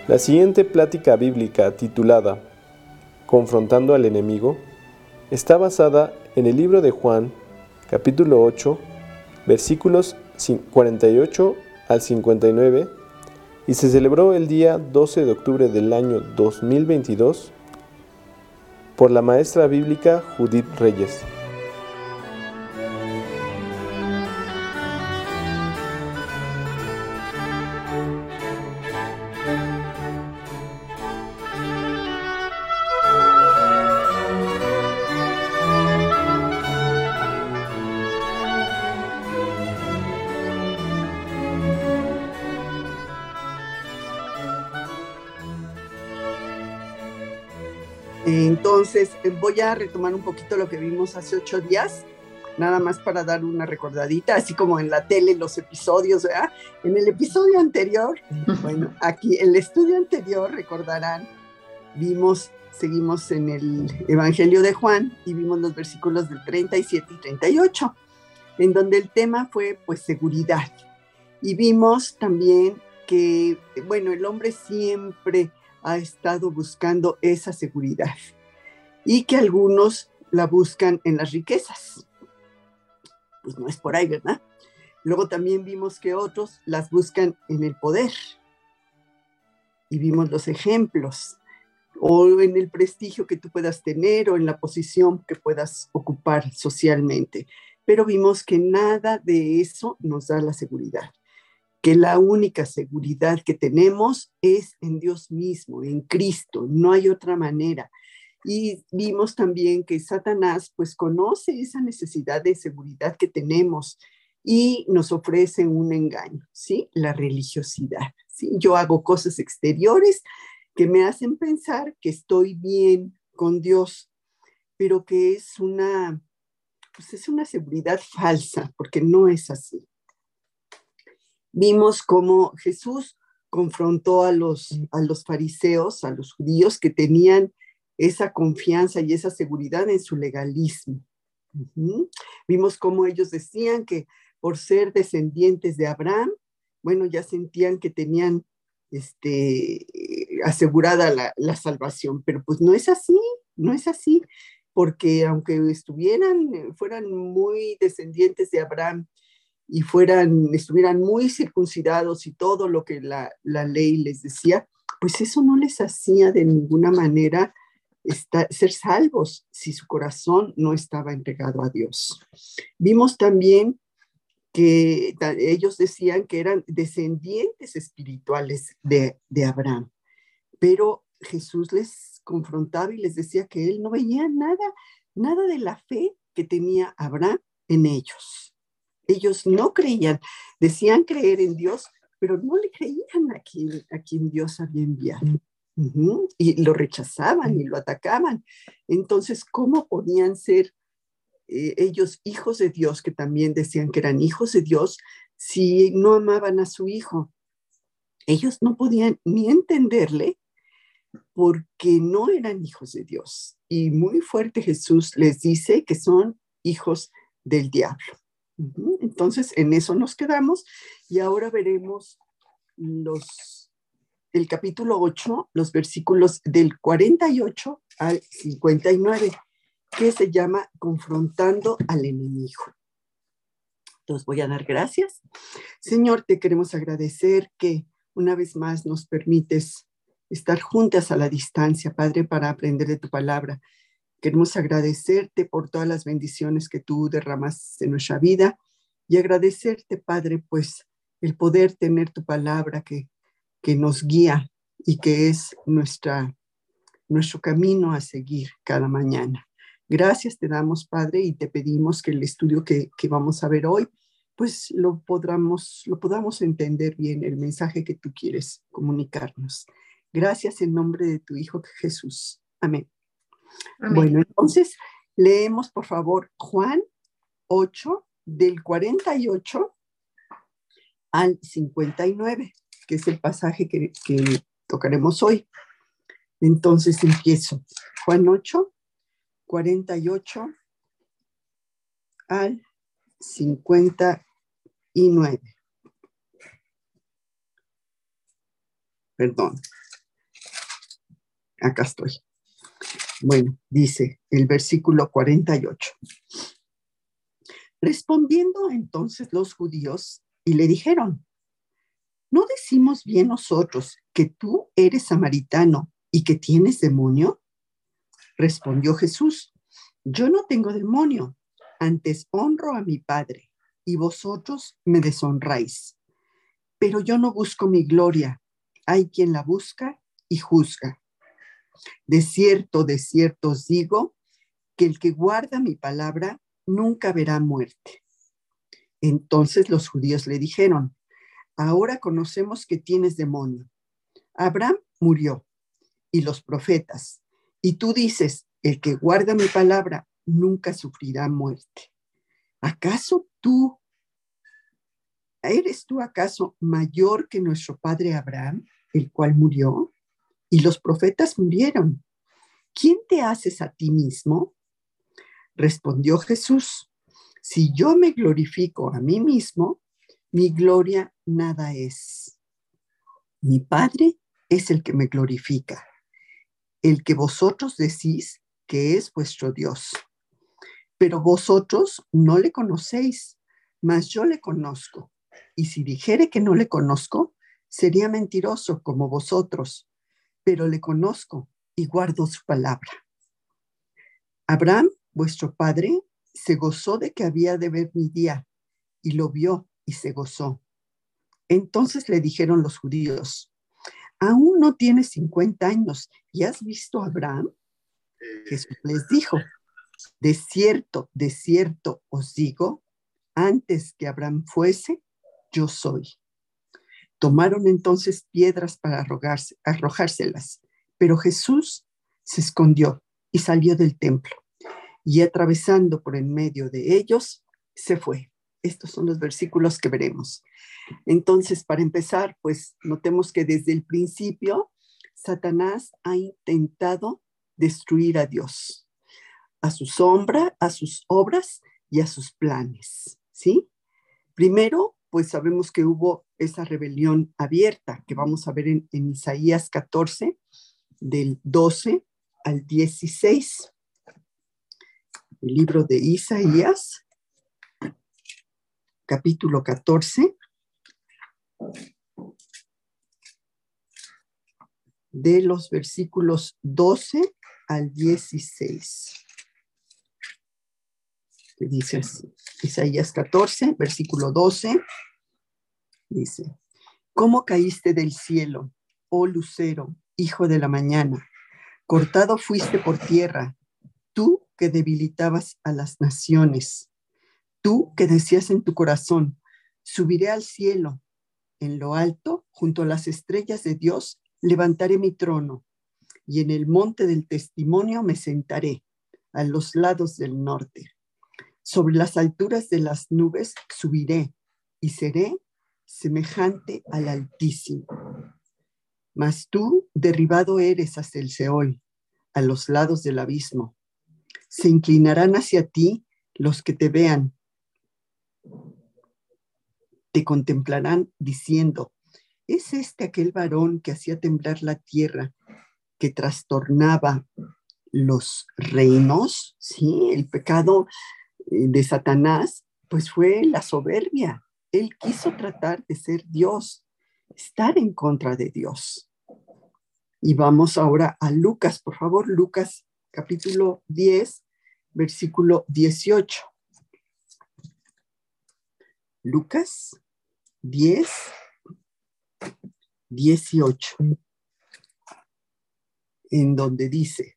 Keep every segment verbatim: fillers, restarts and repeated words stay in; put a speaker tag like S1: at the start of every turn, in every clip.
S1: La siguiente plática bíblica titulada Confrontando al enemigo está basada en el libro de Juan, capítulo ocho, versículos cuarenta y ocho al cincuenta y nueve, y se celebró el día doce de octubre del año dos mil veintidós por la maestra bíblica Judith Reyes.
S2: Entonces, voy a retomar un poquito lo que vimos hace ocho días, nada más para dar una recordadita, así como en la tele, los episodios, ¿verdad? En el episodio anterior, bueno, aquí, en el estudio anterior, recordarán, vimos, seguimos en el Evangelio de Juan y vimos los versículos del treinta y siete y treinta y ocho, en donde el tema fue, pues, seguridad. Y vimos también que, bueno, el hombre siempre ha estado buscando esa seguridad y que algunos la buscan en las riquezas. Pues no es por ahí, ¿verdad? Luego también vimos que otros las buscan en el poder y vimos los ejemplos, o en el prestigio que tú puedas tener o en la posición que puedas ocupar socialmente. Pero vimos que nada de eso nos da la seguridad, que la única seguridad que tenemos es en Dios mismo, en Cristo, no hay otra manera. Y vimos también que Satanás pues conoce esa necesidad de seguridad que tenemos y nos ofrece un engaño, ¿sí? La religiosidad, ¿sí? Yo hago cosas exteriores que me hacen pensar que estoy bien con Dios, pero que es una, pues es una seguridad falsa, porque no es así. Vimos cómo Jesús confrontó a los, a los fariseos, a los judíos que tenían esa confianza y esa seguridad en su legalismo. Uh-huh. Vimos cómo ellos decían que por ser descendientes de Abraham, bueno, ya sentían que tenían este, asegurada la, la salvación, pero pues no es así, no es así, porque aunque estuvieran, fueran muy descendientes de Abraham, y fueran, estuvieran muy circuncidados y todo lo que la, la ley les decía, pues eso no les hacía de ninguna manera estar, ser salvos si su corazón no estaba entregado a Dios. Vimos también que ellos decían que eran descendientes espirituales de, de Abraham, pero Jesús les confrontaba y les decía que él no veía nada, nada de la fe que tenía Abraham en ellos. Ellos no creían, decían creer en Dios, pero no le creían a quien, a quien Dios había enviado. Uh-huh. Y lo rechazaban y lo atacaban. Entonces, ¿cómo podían ser eh, ellos hijos de Dios, que también decían que eran hijos de Dios, si no amaban a su hijo? Ellos no podían ni entenderle porque no eran hijos de Dios. Y muy fuerte Jesús les dice que son hijos del diablo. Entonces, en eso nos quedamos y ahora veremos los, el capítulo ocho, los versículos del cuarenta y ocho al cincuenta y nueve, que se llama Confrontando al enemigo. Entonces voy a dar gracias. Señor, te queremos agradecer que una vez más nos permites estar juntas a la distancia, Padre, para aprender de tu palabra. Queremos agradecerte por todas las bendiciones que tú derramas en nuestra vida y agradecerte, Padre, pues el poder tener tu palabra que, que nos guía y que es nuestra, nuestro camino a seguir cada mañana. Gracias te damos, Padre, y te pedimos que el estudio que, que vamos a ver hoy, pues lo podamos, lo podamos entender bien, el mensaje que tú quieres comunicarnos. Gracias en nombre de tu Hijo Jesús. Amén. Amén. Bueno, entonces leemos por favor Juan ocho, del cuarenta y ocho al cincuenta y nueve, que es el pasaje que, que tocaremos hoy. Entonces empiezo. Juan ocho, cuarenta y ocho al cincuenta y nueve. Perdón. acá estoy. Bueno, dice el versículo cuarenta y ocho. Respondiendo entonces los judíos y le dijeron, ¿no decimos bien nosotros que tú eres samaritano y que tienes demonio? Respondió Jesús, yo no tengo demonio, antes honro a mi Padre y vosotros me deshonráis. Pero yo no busco mi gloria, hay quien la busca y juzga. De cierto, de cierto os digo, que el que guarda mi palabra nunca verá muerte. Entonces los judíos le dijeron, ahora conocemos que tienes demonio. Abraham murió y los profetas, y tú dices, el que guarda mi palabra nunca sufrirá muerte. ¿Acaso tú, eres tú acaso mayor que nuestro padre Abraham, el cual murió? Y los profetas murieron. ¿Quién te haces a ti mismo? Respondió Jesús, si yo me glorifico a mí mismo, mi gloria nada es. Mi Padre es el que me glorifica, el que vosotros decís que es vuestro Dios. Pero vosotros no le conocéis, mas yo le conozco. Y si dijere que no le conozco, sería mentiroso como vosotros, pero le conozco y guardo su palabra. Abraham, vuestro padre, se gozó de que había de ver mi día, y lo vio y se gozó. Entonces le dijeron los judíos, ¿aún no tienes cincuenta años y has visto a Abraham? Jesús les dijo, de cierto, de cierto os digo, antes que Abraham fuese, yo soy. Tomaron entonces piedras para arrojarse, arrojárselas, pero Jesús se escondió y salió del templo, y atravesando por en medio de ellos, se fue. Estos son los versículos que veremos. Entonces, para empezar, pues notemos que desde el principio, Satanás ha intentado destruir a Dios, a su sombra, a sus obras y a sus planes, ¿sí? Primero, pues sabemos que hubo esa rebelión abierta que vamos a ver en, en Isaías catorce, del doce al dieciséis. El libro de Isaías, capítulo catorce, de los versículos doce al dieciséis. Que dice así, Isaías catorce, versículo doce, dice, ¿cómo caíste del cielo, oh lucero, hijo de la mañana? Cortado fuiste por tierra, tú que debilitabas a las naciones, tú que decías en tu corazón, subiré al cielo, en lo alto, junto a las estrellas de Dios, levantaré mi trono, y en el monte del testimonio me sentaré, a los lados del norte. Sobre las alturas de las nubes subiré, y seré semejante al Altísimo. Mas tú derribado eres hasta el Seol, a los lados del abismo. Se inclinarán hacia ti los que te vean, te contemplarán diciendo, ¿es este aquel varón que hacía temblar la tierra, que trastornaba los reinos? Sí, el pecado de Satanás, pues fue la soberbia. Él quiso tratar de ser Dios, estar en contra de Dios. Y vamos ahora a Lucas, por favor, Lucas capítulo diez, versículo dieciocho. Lucas diez, dieciocho, en donde dice,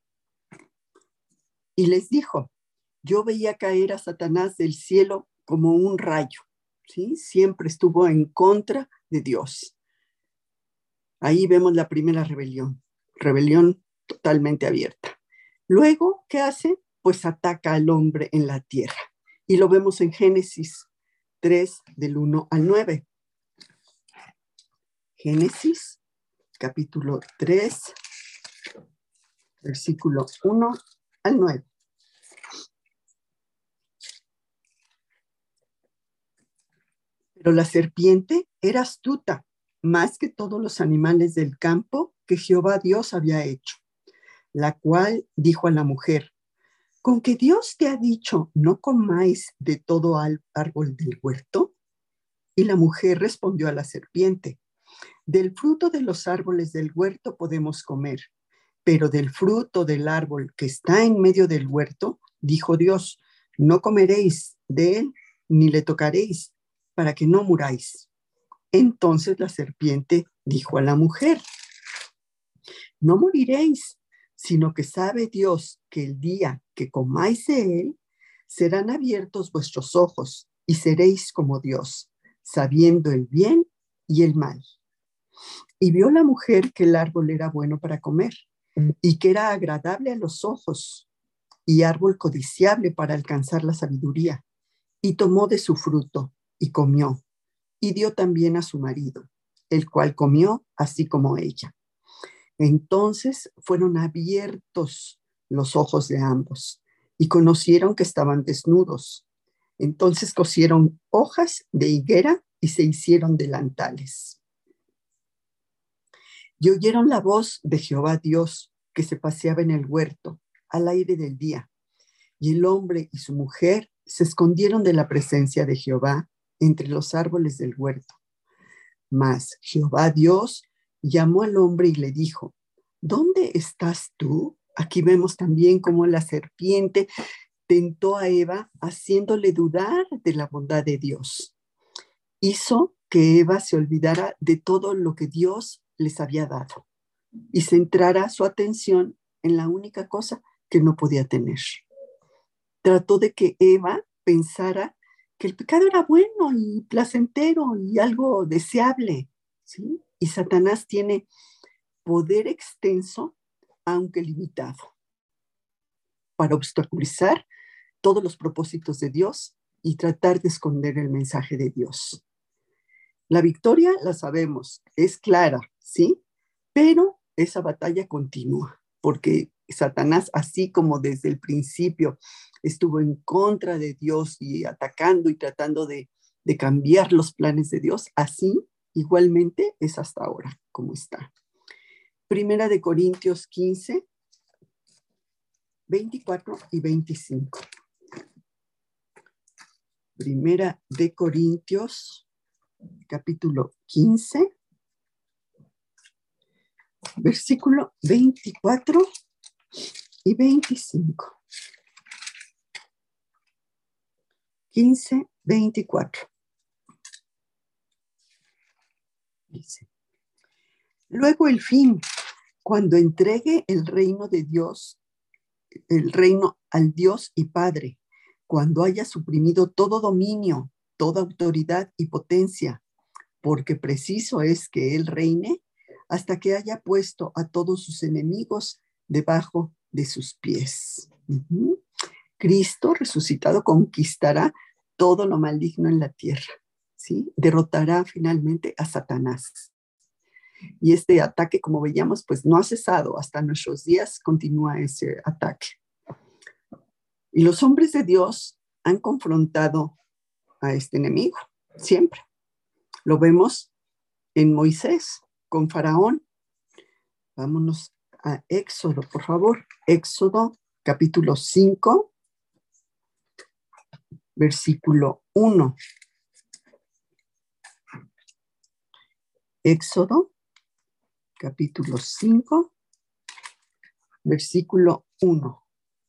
S2: y les dijo, yo veía caer a Satanás del cielo como un rayo, ¿sí? Siempre estuvo en contra de Dios. Ahí vemos la primera rebelión, rebelión totalmente abierta. Luego, ¿qué hace? Pues ataca al hombre en la tierra. Y lo vemos en Génesis tres, del uno al nueve. Génesis, capítulo tres, versículo uno al nueve. Pero la serpiente era astuta, más que todos los animales del campo que Jehová Dios había hecho. la cual dijo a la mujer: ¿con que Dios te ha dicho, no comáis de todo árbol del huerto? Y la mujer respondió a la serpiente: del fruto de los árboles del huerto podemos comer, pero del fruto del árbol que está en medio del huerto, dijo Dios, no comeréis de él, ni le tocaréis, para que no muráis. Entonces la serpiente dijo a la mujer: no moriréis, sino que sabe Dios que el día que comáis de él, serán abiertos vuestros ojos y seréis como Dios, sabiendo el bien y el mal. Y vio la mujer que el árbol era bueno para comer y que era agradable a los ojos y árbol codiciable para alcanzar la sabiduría. Y tomó de su fruto y comió y dio también a su marido, el cual comió así como ella. Entonces fueron abiertos los ojos de ambos y conocieron que estaban desnudos. Entonces cosieron hojas de higuera y se hicieron delantales. Y oyeron la voz de Jehová Dios que se paseaba en el huerto al aire del día. Y el hombre y su mujer se escondieron de la presencia de Jehová entre los árboles del huerto. Mas Jehová Dios llamó al hombre y le dijo: ¿dónde estás tú? Aquí vemos también cómo la serpiente tentó a Eva haciéndole dudar de la bondad de Dios. Hizo que Eva se olvidara de todo lo que Dios les había dado y centrara su atención en la única cosa que no podía tener. Trató de que Eva pensara que el pecado era bueno y placentero y algo deseable, ¿sí? Y Satanás tiene poder extenso, aunque limitado, para obstaculizar todos los propósitos de Dios y tratar de esconder el mensaje de Dios. La victoria, la sabemos, es clara, ¿sí? Pero esa batalla continúa, porque Satanás, así como desde el principio estuvo en contra de Dios y atacando y tratando de, de cambiar los planes de Dios, así igualmente es hasta ahora como está. Primera de Corintios quince, veinticuatro y veinticinco. Primera de Corintios, capítulo quince, versículo veinticuatro y veinticinco. quince, veinticuatro. Dice: luego el fin, cuando entregue el reino de Dios, el reino al Dios y Padre, cuando haya suprimido todo dominio, toda autoridad y potencia, porque preciso es que Él reine hasta que haya puesto a todos sus enemigos debajo de sus pies. Uh-huh. Cristo resucitado conquistará todo lo maligno en la tierra, ¿sí? Derrotará finalmente a Satanás. Y este ataque, como veíamos, pues no ha cesado. Hasta nuestros días continúa ese ataque. Y los hombres de Dios han confrontado a este enemigo, siempre. Lo vemos en Moisés, con Faraón. Vámonos a Éxodo, por favor. Éxodo, capítulo cinco, versículo uno. Éxodo, capítulo cinco, versículo uno.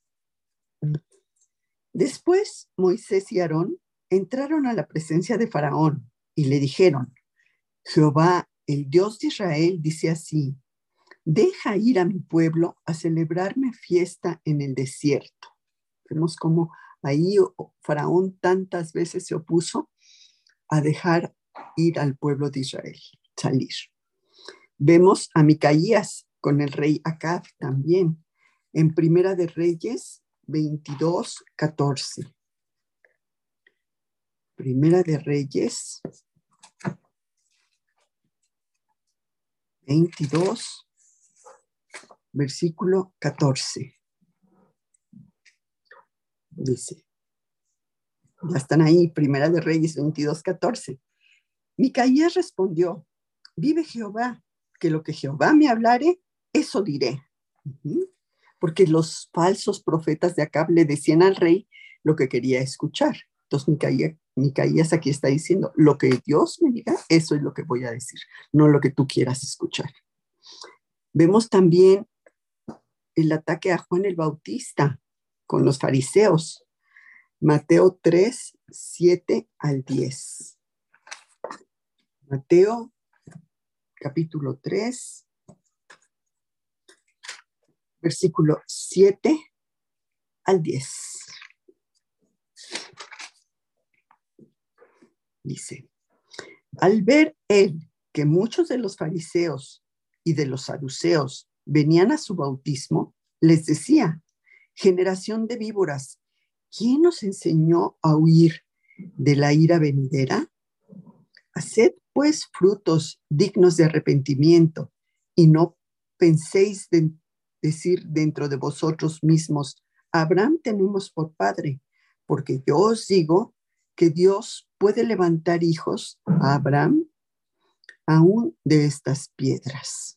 S2: Después Moisés y Aarón entraron a la presencia de Faraón y le dijeron: Jehová, el Dios de Israel, dice así: deja ir a mi pueblo a celebrarme fiesta en el desierto. Vemos cómo ahí Faraón tantas veces se opuso a dejar ir al pueblo de Israel, salir. Vemos a Micaías con el rey Acab también, en Primera de Reyes veintidós, catorce. Primera de Reyes veintidós, versículo catorce. Dice, ya están ahí, Primera de Reyes veintidós, catorce. Micaías respondió: vive Jehová, que lo que Jehová me hablare, eso diré. Uh-huh. porque los falsos profetas de Acab le decían al rey lo que quería escuchar. Entonces Micaías, Micaías aquí está diciendo, lo que Dios me diga, eso es lo que voy a decir, no lo que tú quieras escuchar. Vemos también el ataque a Juan el Bautista con los fariseos. Mateo tres, siete al diez. Mateo capítulo tres, versículo siete al diez. Dice, al ver él que muchos de los fariseos y de los saduceos venían a su bautismo, les decía, generación de víboras, ¿quién nos enseñó a huir de la ira venidera? Haced pues frutos dignos de arrepentimiento y no penséis de decir dentro de vosotros mismos, Abraham tenemos por padre, porque yo os digo que Dios puede levantar hijos a Abraham aún de estas piedras.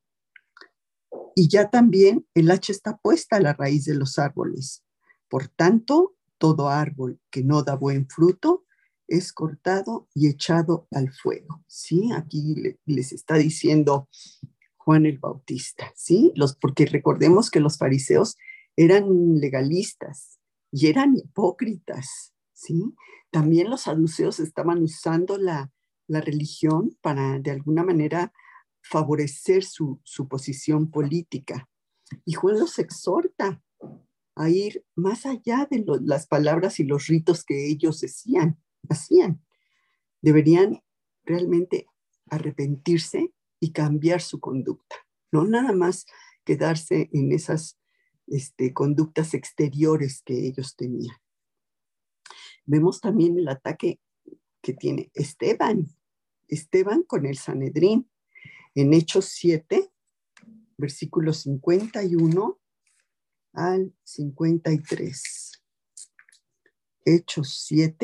S2: Y ya también el hacha está puesta a la raíz de los árboles. Por tanto, todo árbol que no da buen fruto es cortado y echado al fuego. ¿Sí? Aquí le, les está diciendo Juan el Bautista, ¿sí? Los, porque recordemos que los fariseos eran legalistas y eran hipócritas, ¿sí? También los saduceos estaban usando la, la religión para, de alguna manera, favorecer su, su posición política. Y Juan los exhorta a ir más allá de lo, las palabras y los ritos que ellos decían, hacían. Deberían realmente arrepentirse y cambiar su conducta, no nada más quedarse en esas este, conductas exteriores que ellos tenían. Vemos también el ataque que tiene Esteban, Esteban con el Sanedrín. En Hechos siete, versículos cincuenta y uno al cincuenta y tres. Hechos siete,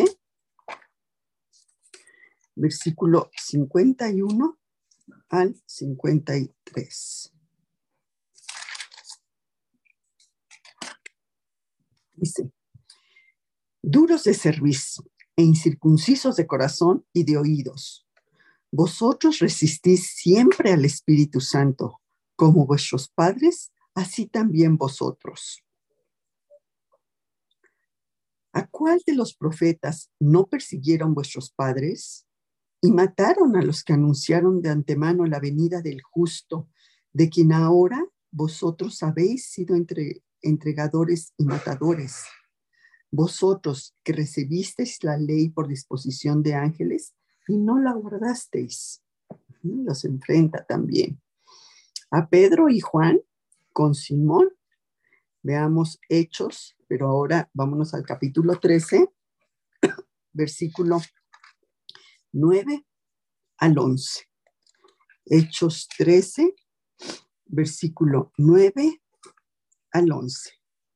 S2: versículo cincuenta y uno al cincuenta y tres. Dice, duros de cerviz e incircuncisos de corazón y de oídos, vosotros resistís siempre al Espíritu Santo, como vuestros padres, así también vosotros. ¿A cuál de los profetas no persiguieron vuestros padres y mataron a los que anunciaron de antemano la venida del justo, de quien ahora vosotros habéis sido entre, entregadores y matadores? Vosotros que recibisteis la ley por disposición de ángeles y no la guardasteis. Los enfrenta también. A Pedro y Juan con Simón. Veamos Hechos, pero ahora vámonos al capítulo trece, versículo nueve al once. Hechos trece, versículo nueve al once.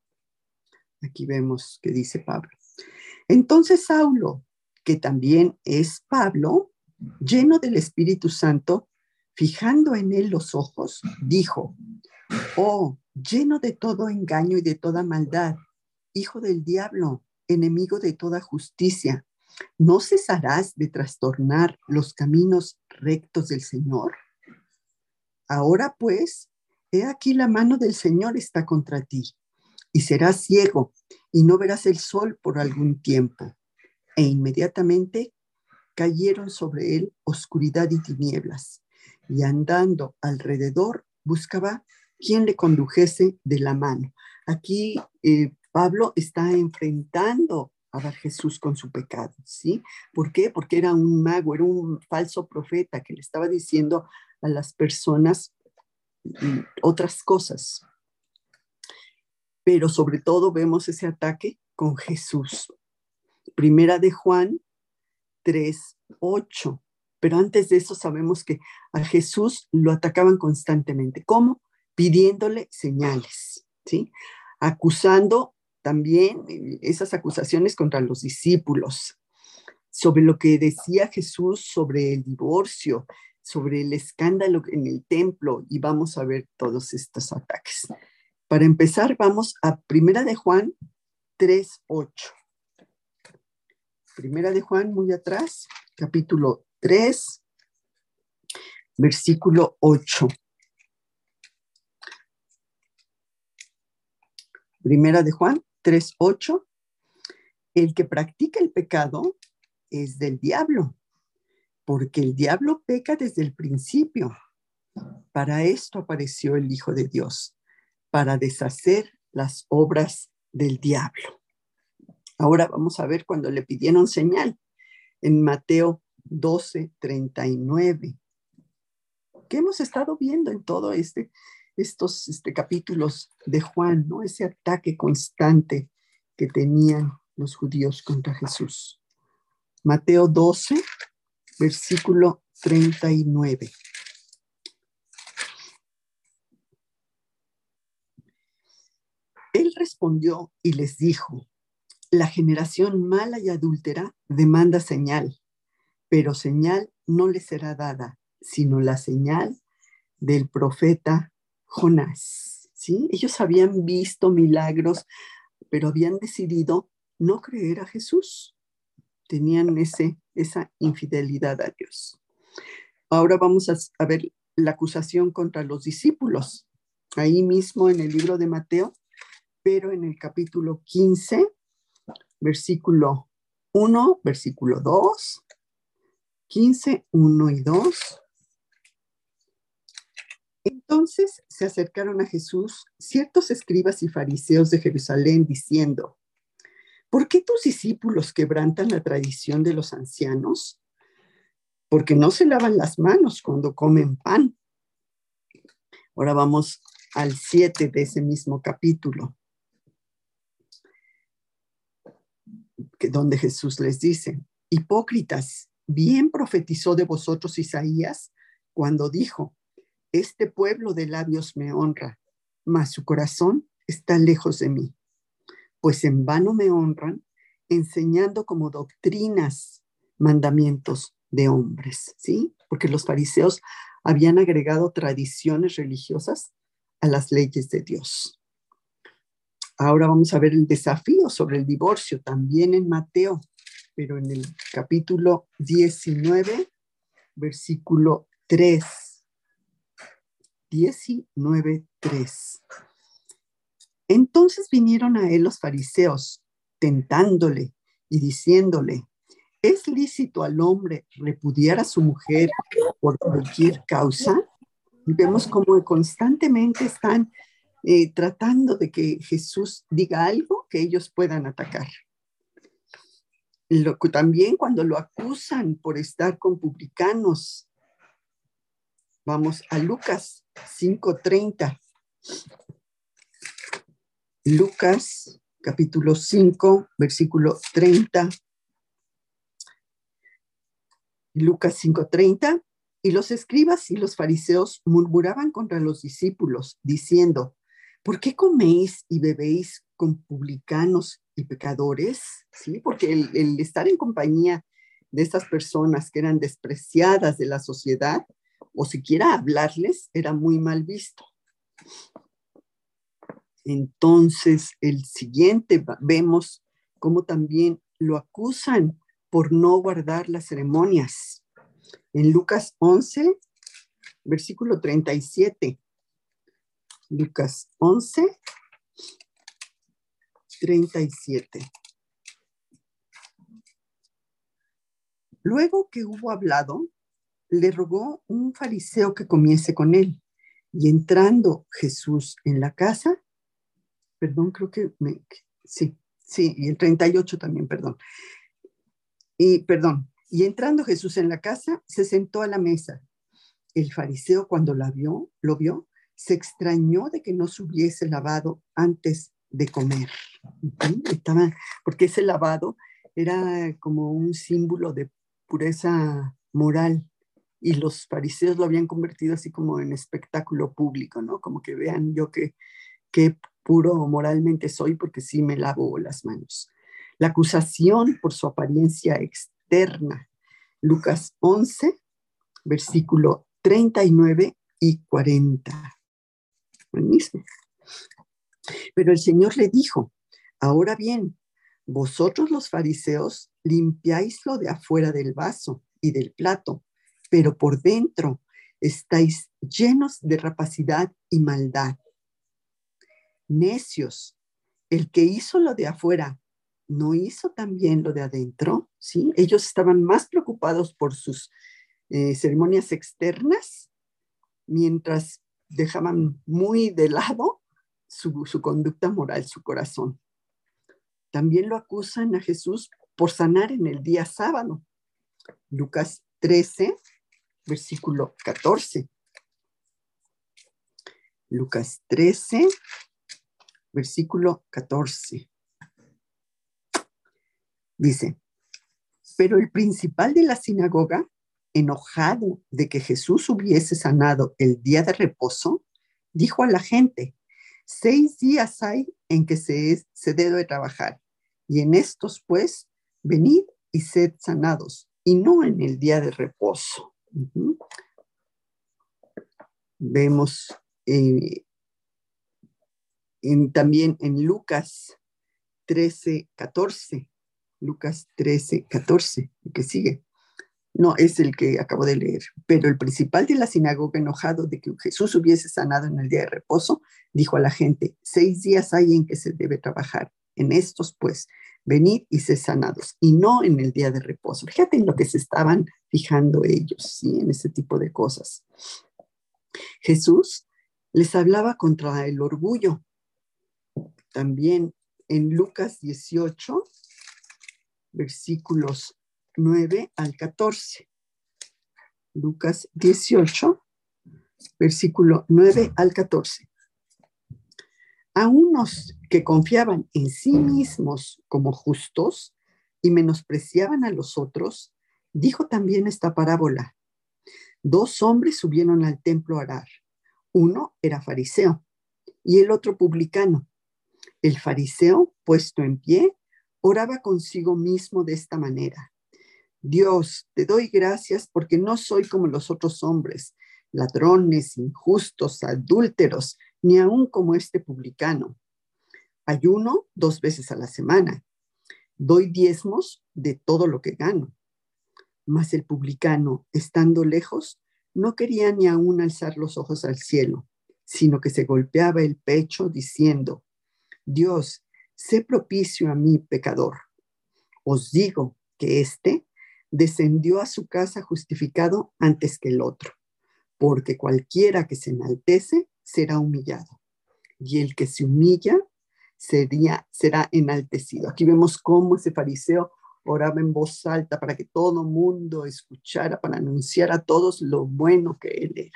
S2: Aquí vemos que dice Pablo. Entonces Saulo, que también es Pablo, lleno del Espíritu Santo, fijando en él los ojos, dijo, oh, lleno de todo engaño y de toda maldad, hijo del diablo, enemigo de toda justicia, ¿no cesarás de trastornar los caminos rectos del Señor? Ahora pues, he aquí la mano del Señor está contra ti, y serás ciego, y no verás el sol por algún tiempo. E inmediatamente cayeron sobre él oscuridad y tinieblas, y andando alrededor buscaba quien le condujese de la mano. Aquí eh, Pablo está enfrentando a Bar Jesús con su pecado, ¿sí? ¿Por qué? Porque era un mago, era un falso profeta que le estaba diciendo a las personas mm, otras cosas. Pero sobre todo vemos ese ataque con Jesús. Primera de Juan tres, ocho. Pero antes de eso sabemos que a Jesús lo atacaban constantemente. ¿Cómo? Pidiéndole señales, ¿sí? Acusando también esas acusaciones contra los discípulos, sobre lo que decía Jesús sobre el divorcio, sobre el escándalo en el templo, y vamos a ver todos estos ataques. Para empezar, vamos a Primera de Juan tres ocho. Primera de Juan, muy atrás, capítulo tres, versículo ocho. Primera de Juan tres ocho. El que practica el pecado es del diablo, porque el diablo peca desde el principio. Para esto apareció el Hijo de Dios, para deshacer las obras del diablo. Ahora vamos a ver cuando le pidieron señal en Mateo doce treinta y nueve, que hemos estado viendo en todos este, estos este, capítulos de Juan, ¿no? Ese ataque constante que tenían los judíos contra Jesús. Mateo doce, versículo treinta y nueve. Él respondió y les dijo: la generación mala y adúltera demanda señal, pero señal no le será dada, sino la señal del profeta Jonás. ¿Sí? Ellos habían visto milagros, pero habían decidido no creer a Jesús. Tenían ese, esa infidelidad a Dios. Ahora vamos a, a ver la acusación contra los discípulos, ahí mismo en el libro de Mateo, pero en el capítulo quince, versículo uno, versículo dos, quince, uno y dos. Entonces se acercaron a Jesús ciertos escribas y fariseos de Jerusalén diciendo: ¿por qué tus discípulos quebrantan la tradición de los ancianos? Porque no se lavan las manos cuando comen pan. Ahora vamos al siete de ese mismo capítulo, que donde Jesús les dice: hipócritas, bien profetizó de vosotros Isaías cuando dijo: este pueblo de labios me honra, mas su corazón está lejos de mí, pues en vano me honran, enseñando como doctrinas mandamientos de hombres, ¿sí? Porque los fariseos habían agregado tradiciones religiosas a las leyes de Dios. Ahora vamos a ver el desafío sobre el divorcio, también en Mateo, pero en el capítulo diecinueve, versículo tres. diecinueve, tres. Entonces vinieron a él los fariseos, tentándole y diciéndole: ¿es lícito al hombre repudiar a su mujer por cualquier causa? Y vemos cómo constantemente están eh, tratando de que Jesús diga algo que ellos puedan atacar. Lo, también cuando lo acusan por estar con publicanos. Vamos a Lucas cinco treinta. Lucas capítulo cinco, versículo treinta. Lucas cinco treinta. Y los escribas y los fariseos murmuraban contra los discípulos, diciendo: ¿por qué coméis y bebéis con publicanos y pecadores? ¿Sí? Porque el, el estar en compañía de estas personas que eran despreciadas de la sociedad, o siquiera hablarles, era muy mal visto. Entonces, el siguiente, vemos cómo también lo acusan por no guardar las ceremonias. En Lucas once, versículo treinta y siete. Lucas once, treinta y siete. Luego que hubo hablado, le rogó un fariseo que comiese con él. Y entrando Jesús en la casa, perdón, creo que me, sí, sí, y el treinta y ocho también, perdón. Y perdón, y entrando Jesús en la casa, se sentó a la mesa. El fariseo, cuando la vio, lo vio, se extrañó de que no se hubiese lavado antes de comer. Uh-huh. Estaba, porque ese lavado era como un símbolo de pureza moral. Y los fariseos lo habían convertido así como en espectáculo público, ¿no? Como que vean yo que, que puro moralmente soy porque sí me lavo las manos. La acusación por su apariencia externa. Lucas once, versículo treinta y nueve y cuarenta. El mismo. Pero el Señor le dijo, ahora bien, vosotros los fariseos limpiáis lo de afuera del vaso y del plato, pero por dentro estáis llenos de rapacidad y maldad. Necios, el que hizo lo de afuera, ¿no hizo también lo de adentro? ¿Sí? Ellos estaban más preocupados por sus eh, ceremonias externas, mientras dejaban muy de lado su, su conducta moral, su corazón. También lo acusan a Jesús por sanar en el día sábado. Lucas trece, versículo catorce. Lucas trece, versículo catorce. Dice, pero el principal de la sinagoga, enojado de que Jesús hubiese sanado el día de reposo, dijo a la gente, seis días hay en que se, es, se debe trabajar, y en estos, pues, venid y sed sanados, y no en el día de reposo. Uh-huh. Vemos eh, en, también en Lucas trece, catorce. Lucas trece, catorce, el que sigue. No, es el que acabo de leer. Pero el principal de la sinagoga, enojado de que Jesús hubiese sanado en el día de reposo, dijo a la gente, seis días hay en que se debe trabajar. En estos, pues, venid y sed sanados, y no en el día de reposo. Fíjate en lo que se estaban fijando ellos, ¿sí? En ese tipo de cosas. Jesús les hablaba contra el orgullo. También en Lucas dieciocho, versículos nueve al catorce. Lucas dieciocho, versículo nueve al catorce. A unos que confiaban en sí mismos como justos y menospreciaban a los otros, dijo también esta parábola. Dos hombres subieron al templo a orar. Uno era fariseo y el otro publicano. El fariseo, puesto en pie, oraba consigo mismo de esta manera. Dios, te doy gracias porque no soy como los otros hombres, ladrones, injustos, adúlteros, ni aun como este publicano. Ayuno dos veces a la semana. Doy diezmos de todo lo que gano. Mas el publicano, estando lejos, no quería ni aun alzar los ojos al cielo, sino que se golpeaba el pecho diciendo, Dios, sé propicio a mí, pecador. Os digo que éste descendió a su casa justificado antes que el otro, porque cualquiera que se enaltece será humillado, y el que se humilla sería, será enaltecido. Aquí vemos cómo ese fariseo oraba en voz alta para que todo mundo escuchara, para anunciar a todos lo bueno que él era.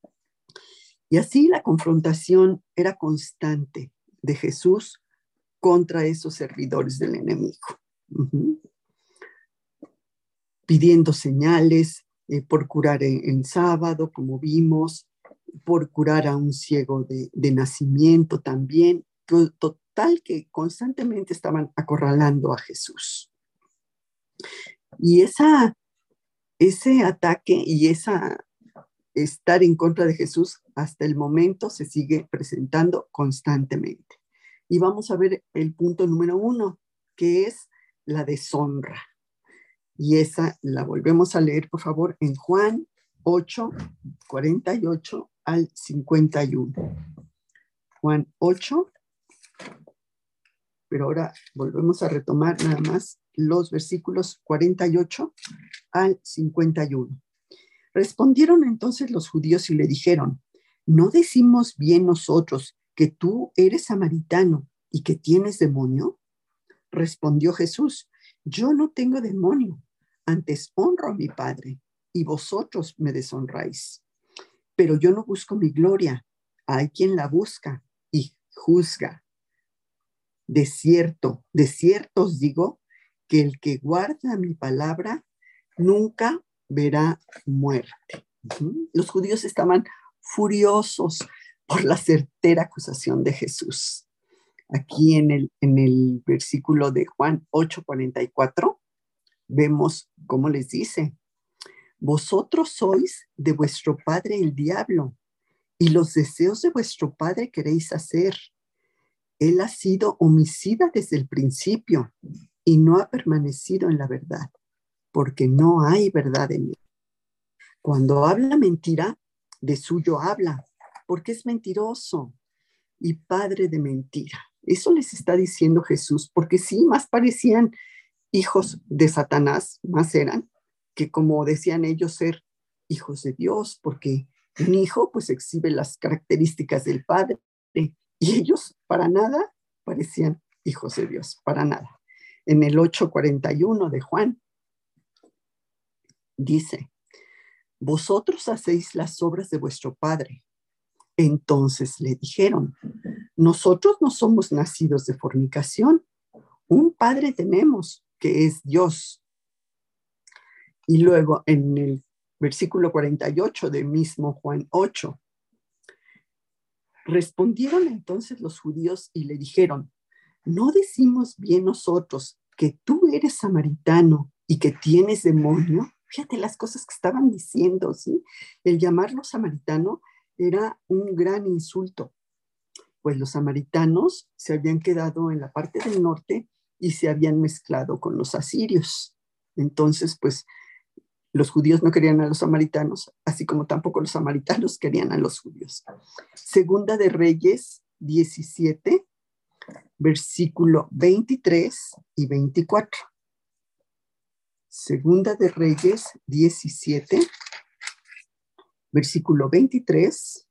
S2: Y así la confrontación era constante de Jesús contra esos servidores del enemigo. Uh-huh. Pidiendo señales eh, por curar en, en sábado, como vimos, por curar a un ciego de, de nacimiento también. Total que constantemente estaban acorralando a Jesús. Y esa, ese ataque y esa estar en contra de Jesús hasta el momento se sigue presentando constantemente. Y vamos a ver el punto número uno, que es la deshonra. Y esa la volvemos a leer, por favor, en Juan ocho, cuarenta y ocho al cincuenta y uno. Juan ocho, pero ahora volvemos a retomar nada más los versículos cuarenta y ocho al cincuenta y uno. Respondieron entonces los judíos y le dijeron, ¿no decimos bien nosotros que tú eres samaritano y que tienes demonio? Respondió Jesús, yo no tengo demonio, antes honro a mi Padre y vosotros me deshonráis. Pero yo no busco mi gloria, hay quien la busca y juzga. De cierto, de cierto os digo que el que guarda mi palabra nunca verá muerte. Uh-huh. Los judíos estaban furiosos por la certera acusación de Jesús. Aquí en el, en el versículo de Juan ocho, cuarenta y cuatro, vemos cómo les dice, vosotros sois de vuestro padre el diablo, y los deseos de vuestro padre queréis hacer. Él ha sido homicida desde el principio y no ha permanecido en la verdad, porque no hay verdad en él. Cuando habla mentira, de suyo habla, porque es mentiroso y padre de mentira. Eso les está diciendo Jesús, porque sí, más parecían hijos de Satanás, más eran, que como decían ellos ser hijos de Dios, porque un hijo pues exhibe las características del padre, y ellos para nada parecían hijos de Dios, para nada. En el ocho cuarenta y uno de Juan dice: vosotros hacéis las obras de vuestro padre. Entonces le dijeron: nosotros no somos nacidos de fornicación, un padre tenemos, que es Dios. Y luego en el versículo cuarenta y ocho de mismo Juan ocho, respondieron entonces los judíos y le dijeron: ¿no decimos bien nosotros que tú eres samaritano y que tienes demonio? Fíjate las cosas que estaban diciendo, ¿sí? El llamarlo samaritano era un gran insulto, pues los samaritanos se habían quedado en la parte del norte y se habían mezclado con los asirios. Entonces, pues, los judíos no querían a los samaritanos, así como tampoco los samaritanos querían a los judíos. Segunda de Reyes diecisiete, versículo veintitrés y veinticuatro. Segunda de Reyes diecisiete, versículo veintitrés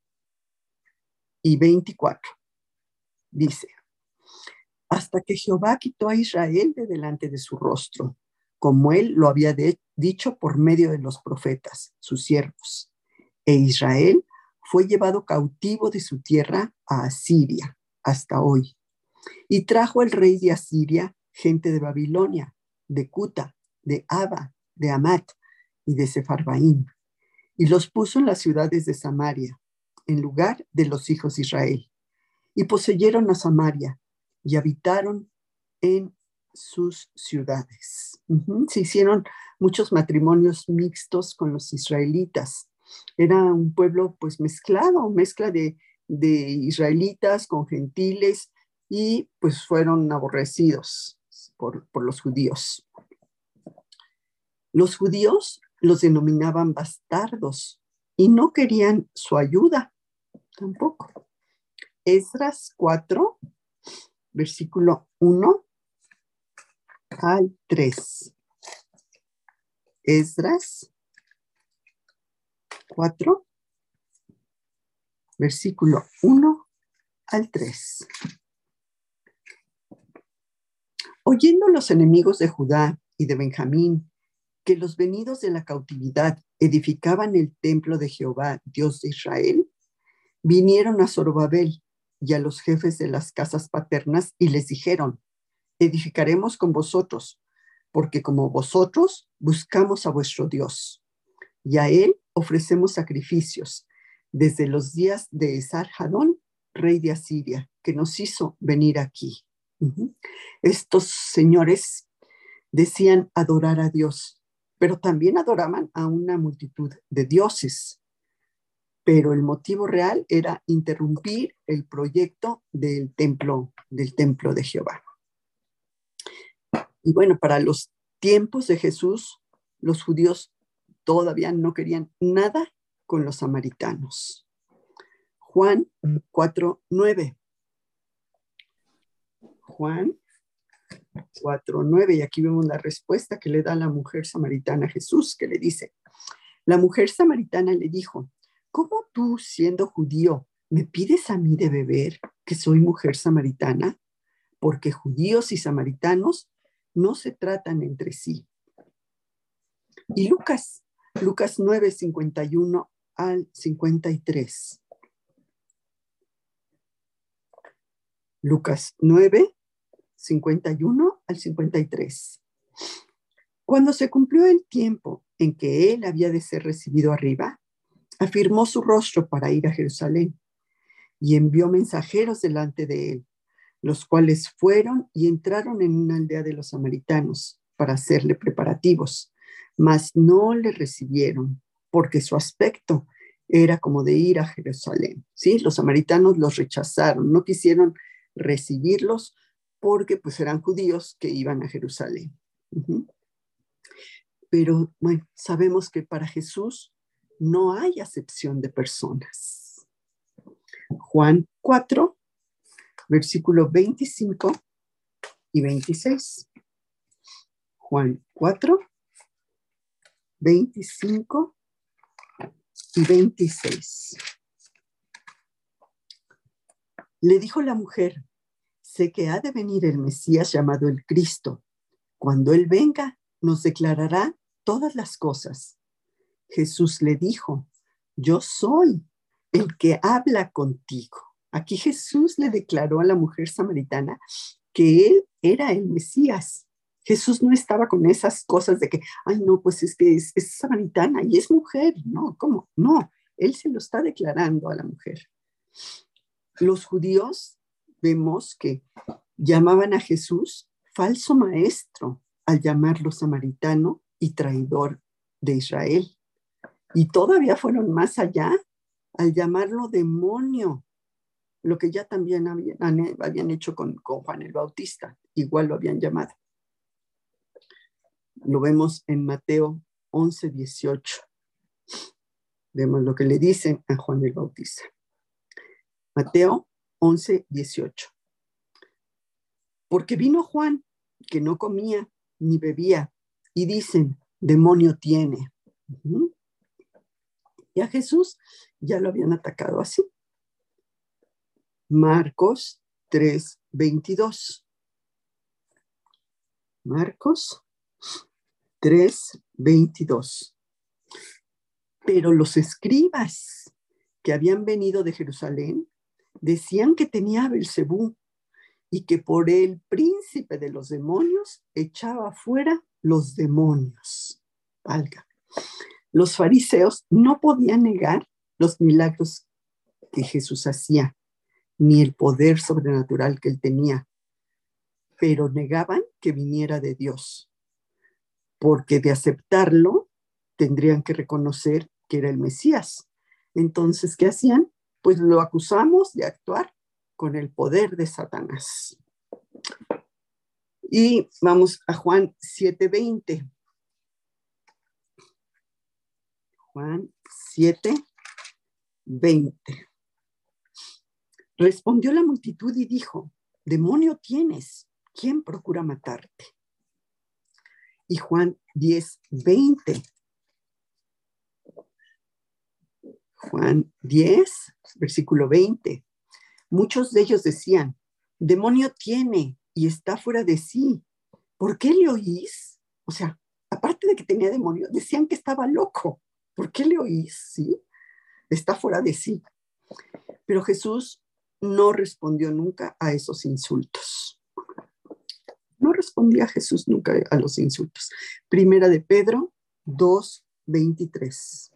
S2: y veinticuatro. Dice: hasta que Jehová quitó a Israel de delante de su rostro, como él lo había de, dicho por medio de los profetas, sus siervos. E Israel fue llevado cautivo de su tierra a Asiria hasta hoy. Y trajo el rey de Asiria gente de Babilonia, de Cuta, de Aba, de Amat y de Sefarbaín, y los puso en las ciudades de Samaria, en lugar de los hijos de Israel. Y poseyeron a Samaria y habitaron en sus ciudades. Uh-huh. Se hicieron muchos matrimonios mixtos con los israelitas. Era un pueblo pues mezclado, mezcla de, de israelitas con gentiles, y pues fueron aborrecidos por, por los judíos. Los judíos los denominaban bastardos y no querían su ayuda tampoco. Esdras cuatro, versículo uno al tres. Esdras cuatro, versículo uno al tres. Oyendo los enemigos de Judá y de Benjamín que los venidos de la cautividad edificaban el templo de Jehová, Dios de Israel, vinieron a Zorobabel y a los jefes de las casas paternas y les dijeron: edificaremos con vosotros, porque como vosotros buscamos a vuestro Dios, y a él ofrecemos sacrificios desde los días de Esar-Hadón, rey de Asiria, que nos hizo venir aquí. Uh-huh. Estos señores decían adorar a Dios, pero también adoraban a una multitud de dioses. Pero el motivo real era interrumpir el proyecto del templo, del templo de Jehová. Y bueno, para los tiempos de Jesús, los judíos todavía no querían nada con los samaritanos. Juan cuatro nueve. Juan cuatro nueve, y aquí vemos la respuesta que le da la mujer samaritana a Jesús, que le dice: la mujer samaritana le dijo: ¿cómo tú, siendo judío, me pides a mí de beber, que soy mujer samaritana? Porque judíos y samaritanos no se tratan entre sí. Y Lucas, Lucas nueve, cincuenta y uno al cincuenta y tres. Lucas nueve, cincuenta y uno al cincuenta y tres. Cuando se cumplió el tiempo en que él había de ser recibido arriba, afirmó su rostro para ir a Jerusalén y envió mensajeros delante de él, los cuales fueron y entraron en una aldea de los samaritanos para hacerle preparativos, mas no le recibieron, porque su aspecto era como de ir a Jerusalén. ¿Sí? Los samaritanos los rechazaron, no quisieron recibirlos porque pues eran judíos que iban a Jerusalén. Uh-huh. Pero bueno, sabemos que para Jesús no hay acepción de personas. Juan cuatro, versículos veinticinco y veintiséis. Juan cuatro, veinticinco y veintiséis. Le dijo la mujer: sé que ha de venir el Mesías llamado el Cristo. Cuando Él venga, nos declarará todas las cosas. Jesús le dijo: yo soy el que habla contigo. Aquí Jesús le declaró a la mujer samaritana que Él era el Mesías. Jesús no estaba con esas cosas de que, ay, no, pues es que es, es samaritana y es mujer. No, ¿cómo? No, Él se lo está declarando a la mujer. Los judíos vemos que llamaban a Jesús falso maestro al llamarlo samaritano y traidor de Israel. Y todavía fueron más allá al llamarlo demonio, lo que ya también habían, habían hecho con, con Juan el Bautista, igual lo habían llamado. Lo vemos en Mateo once, dieciocho. Vemos lo que le dicen a Juan el Bautista. Mateo once, dieciocho. Porque vino Juan, que no comía ni bebía, y dicen: demonio tiene. Uh-huh. Y a Jesús ya lo habían atacado así. Marcos tres, veintidós. Marcos tres, veintidós. Pero los escribas que habían venido de Jerusalén decían que tenía Belcebú y que por el príncipe de los demonios echaba fuera los demonios. Valga. Los fariseos no podían negar los milagros que Jesús hacía, ni el poder sobrenatural que él tenía, pero negaban que viniera de Dios, porque de aceptarlo tendrían que reconocer que era el Mesías. Entonces, ¿qué hacían? Pues lo acusamos de actuar con el poder de Satanás. Y vamos a Juan siete, veinte. Juan siete, veinte. Respondió la multitud y dijo: demonio tienes, ¿quién procura matarte? Y Juan diez, veinte. Juan diez, versículo veinte. Muchos de ellos decían: demonio tiene y está fuera de sí. ¿Por qué le oís? O sea, aparte de que tenía demonio, decían que estaba loco. ¿Por qué le oís? ¿Sí? Está fuera de sí. Pero Jesús no respondió nunca a esos insultos. No respondía Jesús nunca a los insultos. Primera de Pedro dos, veintitrés.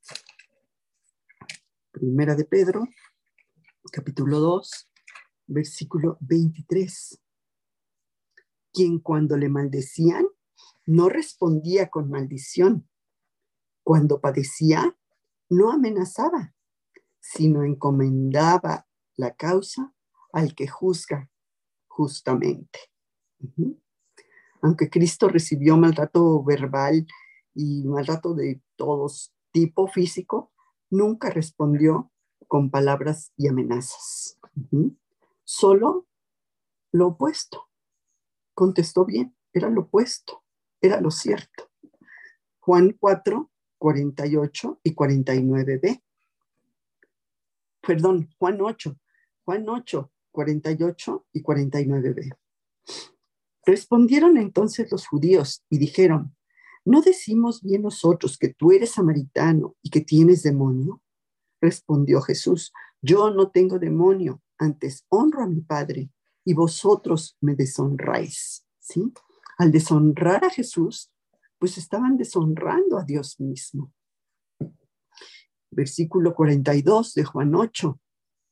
S2: Primera de Pedro, capítulo dos, versículo veintitrés. Quien cuando le maldecían, no respondía con maldición. Cuando padecía, no amenazaba, sino encomendaba la causa al que juzga justamente. Uh-huh. Aunque Cristo recibió maltrato verbal y maltrato de todos tipo físico, nunca respondió con palabras y amenazas. Uh-huh. Solo lo opuesto. Contestó bien, era lo opuesto, era lo cierto. Juan cuatro, cuarenta y ocho y cuarenta y nueve b. Perdón, Juan ocho, Juan ocho, cuarenta y ocho y cuarenta y nueve b. Respondieron entonces los judíos y dijeron: ¿no decimos bien nosotros que tú eres samaritano y que tienes demonio? Respondió Jesús: yo no tengo demonio, antes honro a mi Padre y vosotros me deshonráis. ¿Sí? Al deshonrar a Jesús, pues estaban deshonrando a Dios mismo. Versículo cuarenta y dos de Juan ocho.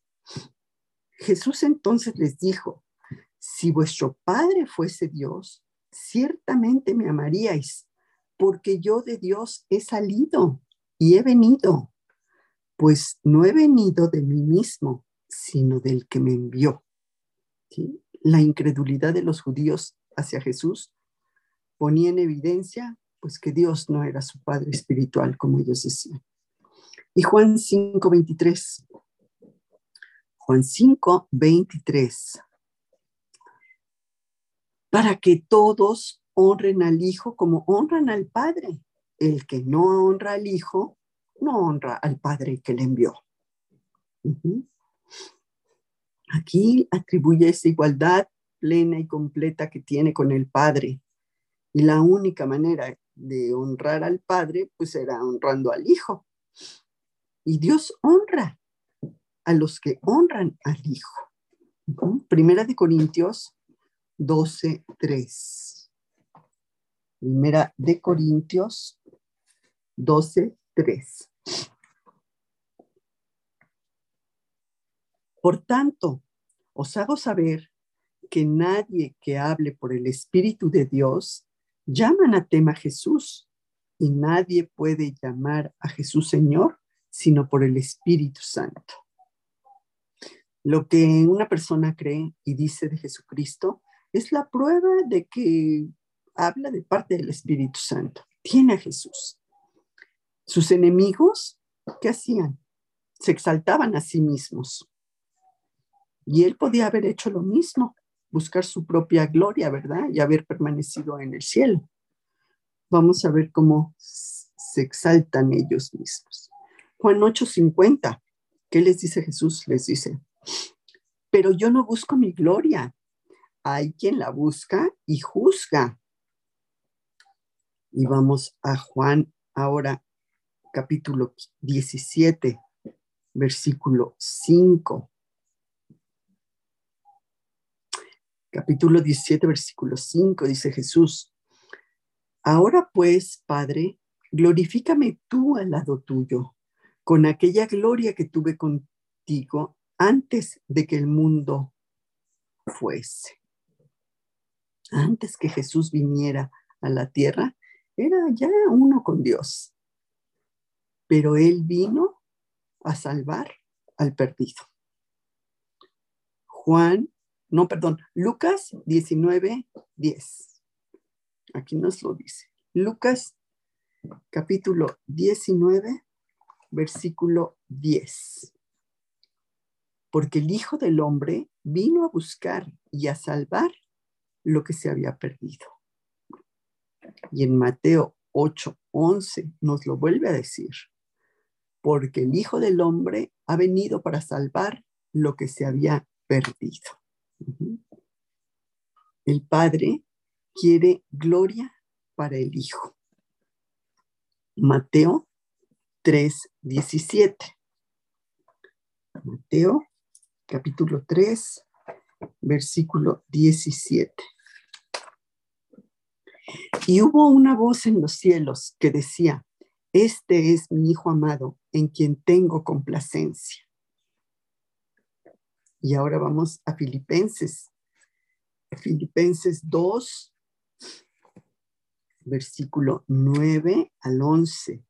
S2: Jesús entonces les dijo: si vuestro Padre fuese Dios, ciertamente me amaríais, porque yo de Dios he salido y he venido, pues no he venido de mí mismo, sino del que me envió. ¿sí? La incredulidad de los judíos hacia Jesús ponía en evidencia pues que Dios no era su Padre espiritual, como ellos decían. Y Juan cinco veintitrés. Juan cinco veintitrés. Para que todos honren al Hijo como honran al Padre. El que no honra al Hijo, no honra al Padre que le envió. Uh-huh. Aquí atribuye esa igualdad plena y completa que tiene con el Padre. Y la única manera de honrar al Padre, pues era honrando al Hijo. Y Dios honra a los que honran al Hijo. Uh-huh. Primera de Corintios doce tres. Primera de Corintios doce tres. Por tanto, os hago saber que nadie que hable por el Espíritu de Dios llama anatema a Jesús, y nadie puede llamar a Jesús Señor sino por el Espíritu Santo. Lo que una persona cree y dice de Jesucristo es la prueba de que habla de parte del Espíritu Santo. Tiene a Jesús. Sus enemigos, ¿qué hacían? Se exaltaban a sí mismos. Y él podía haber hecho lo mismo, buscar su propia gloria, ¿verdad? Y haber permanecido en el cielo. Vamos a ver cómo se exaltan ellos mismos. Juan ocho cincuenta, ¿qué les dice Jesús? Les dice, pero yo no busco mi gloria. Hay quien la busca y juzga. Y vamos a Juan ahora, capítulo diecisiete, versículo cinco. Capítulo diecisiete, versículo cinco, dice Jesús, ahora pues, Padre, glorifícame tú al lado tuyo, con aquella gloria que tuve contigo antes de que el mundo fuese. Antes que Jesús viniera a la tierra, era ya uno con Dios. Pero Él vino a salvar al perdido. Juan, no, perdón, Lucas diecinueve, diez. Aquí nos lo dice. Lucas capítulo diecinueve, versículo diez. Porque el Hijo del Hombre vino a buscar y a salvar lo que se había perdido. Y en Mateo ocho, once nos lo vuelve a decir. Porque el Hijo del Hombre ha venido para salvar lo que se había perdido. Uh-huh. El Padre quiere gloria para el Hijo. Mateo tres, diecisiete. Mateo capítulo tres, versículo diecisiete. Y hubo una voz en los cielos que decía, este es mi Hijo amado, en quien tengo complacencia. Y ahora vamos a Filipenses. Filipenses dos, versículo nueve al once.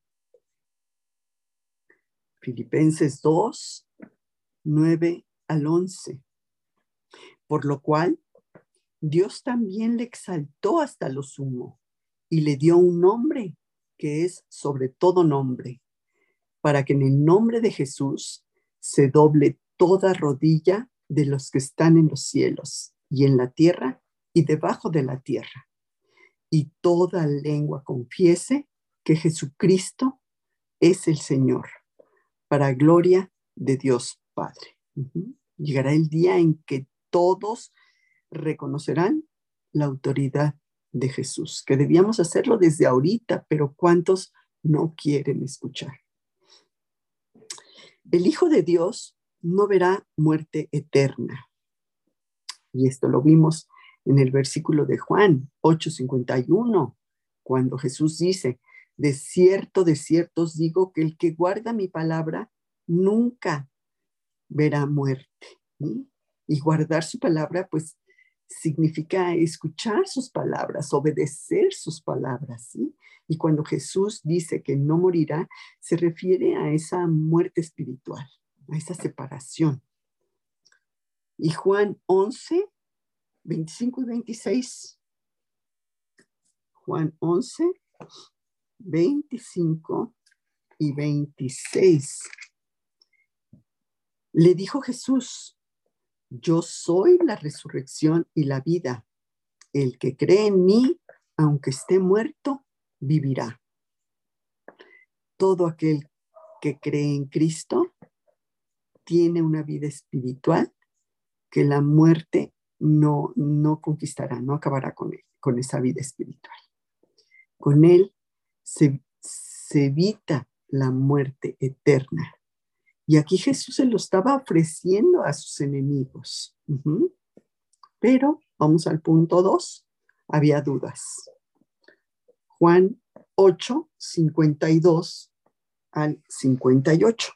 S2: Filipenses dos, nueve al once. Por lo cual, Dios también le exaltó hasta lo sumo y le dio un nombre que es sobre todo nombre, para que en el nombre de Jesús se doble toda rodilla de los que están en los cielos y en la tierra y debajo de la tierra, y toda lengua confiese que Jesucristo es el Señor, para gloria de Dios Padre. Uh-huh. Llegará el día en que todos reconocerán la autoridad de Jesús, que debíamos hacerlo desde ahorita, pero ¿cuántos no quieren escuchar? El Hijo de Dios no verá muerte eterna. Y esto lo vimos en el versículo de Juan ocho cincuenta y uno, cuando Jesús dice, de cierto, de cierto os digo que el que guarda mi palabra nunca verá muerte. ¿Sí? Y guardar su palabra, pues, significa escuchar sus palabras, obedecer sus palabras, ¿sí? Y cuando Jesús dice que no morirá, se refiere a esa muerte espiritual, a esa separación. Y Juan once, veinticinco y veintiséis. Juan once, veinticinco y veintiséis. Le dijo Jesús: yo soy la resurrección y la vida. El que cree en mí, aunque esté muerto, vivirá. Todo aquel que cree en Cristo tiene una vida espiritual que la muerte no, no conquistará, no acabará con él, con esa vida espiritual. Con él se, se evita la muerte eterna. Y aquí Jesús se lo estaba ofreciendo a sus enemigos. Uh-huh. Pero vamos al punto dos. Había dudas. Juan ocho, cincuenta y dos al cincuenta y ocho.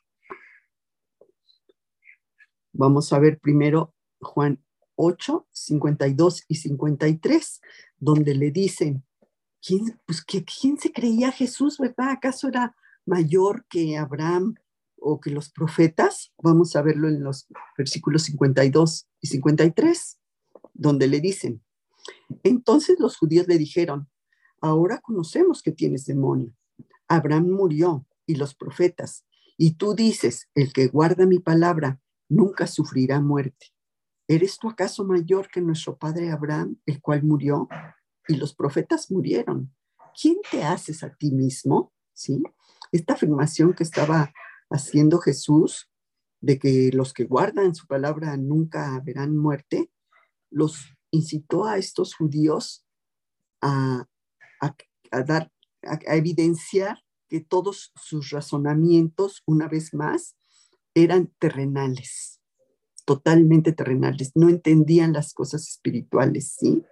S2: Vamos a ver primero Juan ocho, cincuenta y dos y cincuenta y tres, donde le dicen, ¿quién, pues, que, ¿quién se creía Jesús, verdad? ¿Acaso era mayor que Abraham o que los profetas? Vamos a verlo en los versículos cincuenta y dos y cincuenta y tres, donde le dicen, entonces los judíos le dijeron, ahora conocemos que tienes demonio. Abraham murió y los profetas, y tú dices, el que guarda mi palabra nunca sufrirá muerte. ¿Eres tú acaso mayor que nuestro padre Abraham, el cual murió? Y los profetas murieron. ¿Quién te haces a ti mismo? ¿Sí? Esta afirmación que estaba haciendo Jesús, de que los que guardan su palabra nunca verán muerte, los incitó a estos judíos a, a, a dar, a, a evidenciar que todos sus razonamientos, una vez más, eran terrenales, totalmente terrenales, no entendían las cosas espirituales, ¿sí?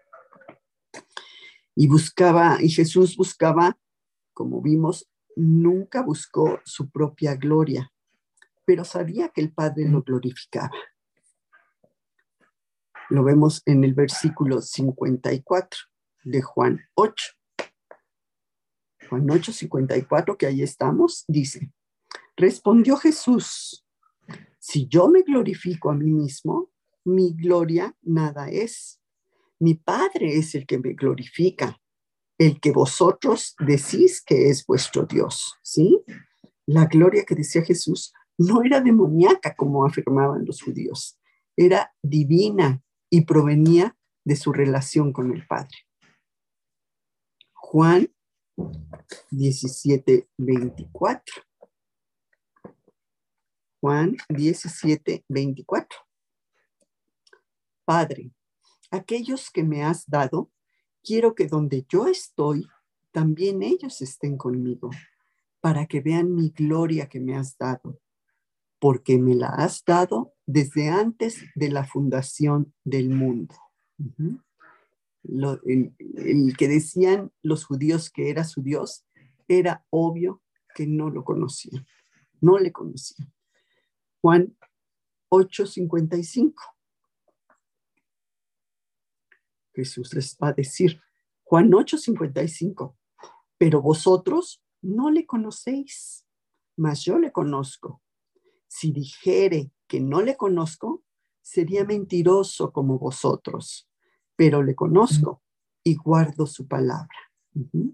S2: Y buscaba, y Jesús buscaba, como vimos, nunca buscó su propia gloria, pero sabía que el Padre lo glorificaba. Lo vemos en el versículo cincuenta y cuatro de Juan ocho. Juan ocho, cincuenta y cuatro, que ahí estamos, dice, respondió Jesús, si yo me glorifico a mí mismo, mi gloria nada es. Mi Padre es el que me glorifica, el que vosotros decís que es vuestro Dios, ¿sí? La gloria que decía Jesús no era demoníaca, como afirmaban los judíos, era divina y provenía de su relación con el Padre. Juan diecisiete, veinticuatro. Juan diecisiete, veinticuatro. Padre, aquellos que me has dado, quiero que donde yo estoy, también ellos estén conmigo, para que vean mi gloria que me has dado, porque me la has dado desde antes de la fundación del mundo. Uh-huh. Lo, el, el que decían los judíos que era su Dios, era obvio que no lo conocían, no le conocían. Juan ocho, cincuenta y cinco. Jesús les va a decir, Juan ocho, cincuenta y cinco, pero vosotros no le conocéis, mas yo le conozco. Si dijere que no le conozco, sería mentiroso como vosotros, pero le conozco y guardo su palabra. Uh-huh.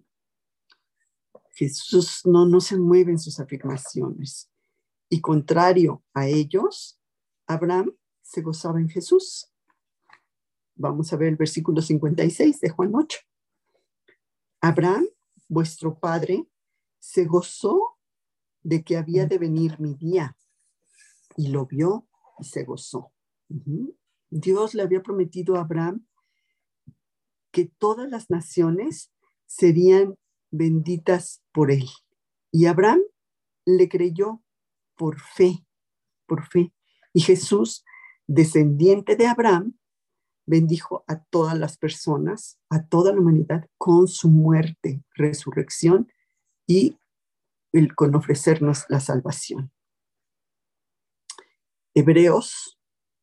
S2: Jesús no, no se mueve en sus afirmaciones. Y contrario a ellos, Abraham se gozaba en Jesús. Vamos a ver el versículo cincuenta y seis de Juan ocho. Abraham, vuestro padre, se gozó de que había de venir mi día y lo vio y se gozó. Uh-huh. Dios le había prometido a Abraham que todas las naciones serían benditas por él. Y Abraham le creyó por fe, por fe. Y Jesús, descendiente de Abraham, bendijo a todas las personas, a toda la humanidad, con su muerte, resurrección y el, con ofrecernos la salvación. Hebreos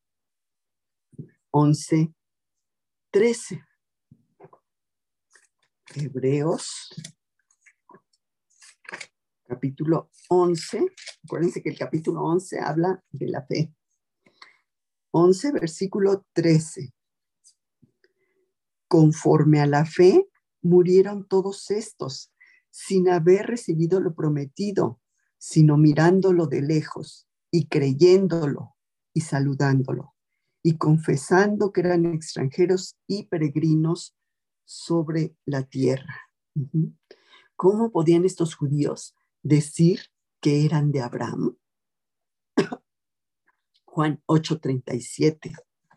S2: once, trece. Hebreos, capítulo once. Acuérdense que el capítulo once habla de la fe. once, versículo trece. Conforme a la fe, murieron todos estos, sin haber recibido lo prometido, sino mirándolo de lejos y creyéndolo y saludándolo y confesando que eran extranjeros y peregrinos sobre la tierra. Uh-huh. ¿Cómo podían estos judíos decir que eran de Abraham? Juan ocho treinta y siete.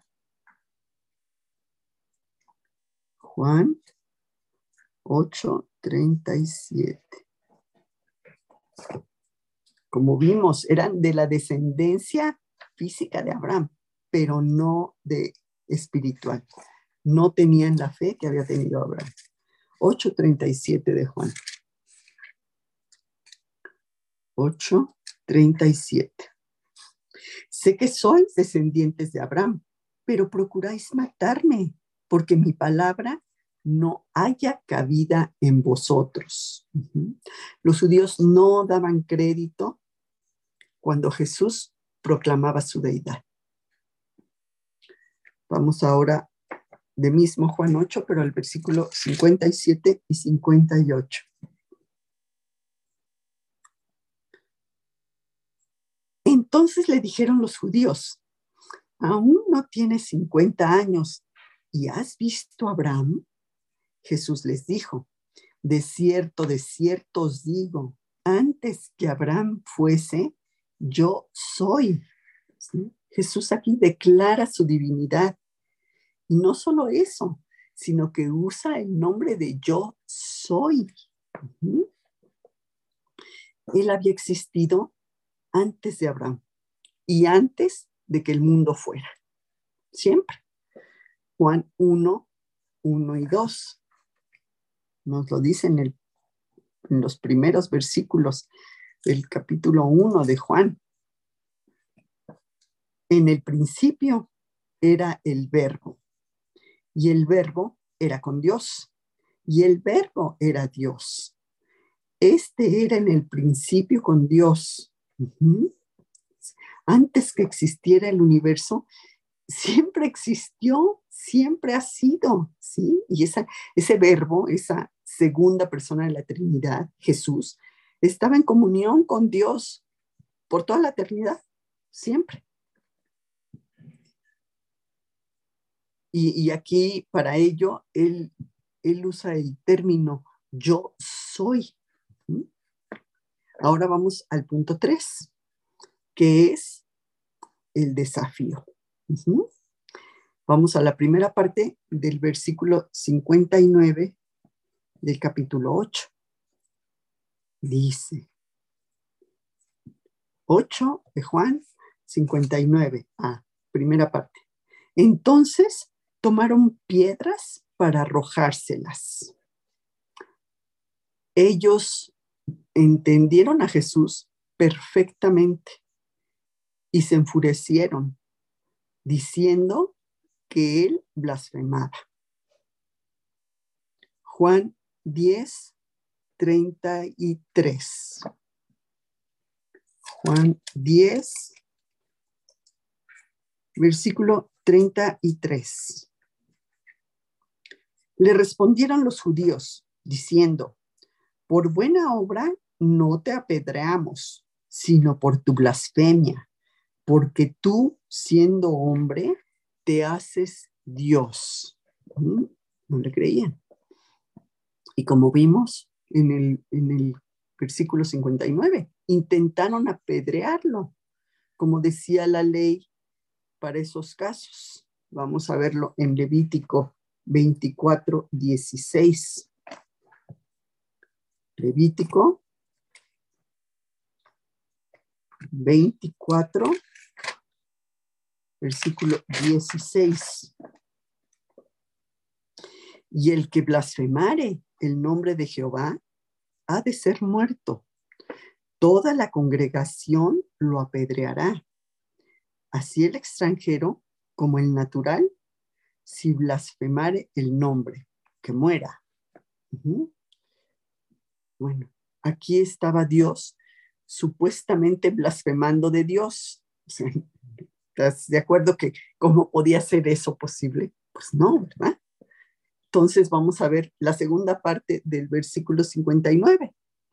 S2: Juan ocho treinta y siete. Como vimos, eran de la descendencia física de Abraham, pero no de espiritual. No tenían la fe que había tenido Abraham. ocho treinta y siete de Juan. ocho treinta y siete. Sé que sois descendientes de Abraham, pero procuráis matarme, porque mi palabra no haya cabida en vosotros. Uh-huh. Los judíos no daban crédito cuando Jesús proclamaba su deidad. Vamos ahora de mismo Juan ocho, pero al versículo cincuenta y siete y cincuenta y ocho. Entonces le dijeron los judíos: ¿aún no tienes cincuenta años y has visto a Abraham? Jesús les dijo: de cierto, de cierto os digo, antes que Abraham fuese, yo soy. ¿Sí? Jesús aquí declara su divinidad. Y no solo eso, sino que usa el nombre de yo soy. Uh-huh. Él había existido antes de Abraham y antes de que el mundo fuera. Siempre. Juan uno, uno y dos. Nos lo dice en, el, en los primeros versículos del capítulo uno de Juan. En el principio era el Verbo, y el Verbo era con Dios, y el Verbo era Dios. Este era en el principio con Dios. Uh-huh. Antes que existiera el universo, siempre existió, siempre ha sido, ¿sí? Y esa, ese Verbo, esa segunda persona de la Trinidad, Jesús, estaba en comunión con Dios por toda la eternidad, siempre. Y, y aquí, para ello, él, él usa el término yo soy. ¿Sí? Ahora vamos al punto tres, que es el desafío. Uh-huh. Vamos a la primera parte del versículo cincuenta y nueve del capítulo ocho. Dice, ocho de Juan, cincuenta y nueve. Ah, primera parte. Entonces tomaron piedras para arrojárselas. Ellos entendieron a Jesús perfectamente y se enfurecieron, diciendo que él blasfemaba. Juan diez, treinta y tres. Juan diez, versículo treinta y tres. Le respondieron los judíos, diciendo: por buena obra no te apedreamos, sino por tu blasfemia, porque tú, siendo hombre, te haces Dios. ¿Mm? No le creían. Y como vimos en el, en el versículo cincuenta y nueve, intentaron apedrearlo, como decía la ley para esos casos. Vamos a verlo en Levítico veinticuatro, dieciséis. Levítico veinticuatro, versículo dieciséis. Y el que blasfemare el nombre de Jehová ha de ser muerto. Toda la congregación lo apedreará. Así el extranjero como el natural, si blasfemare el nombre, que muera. Uh-huh. Bueno, aquí estaba Dios supuestamente blasfemando de Dios. O sea, ¿Estás de acuerdo que cómo podía ser eso posible? Pues no, ¿verdad? Entonces vamos a ver la segunda parte del versículo cincuenta y nueve.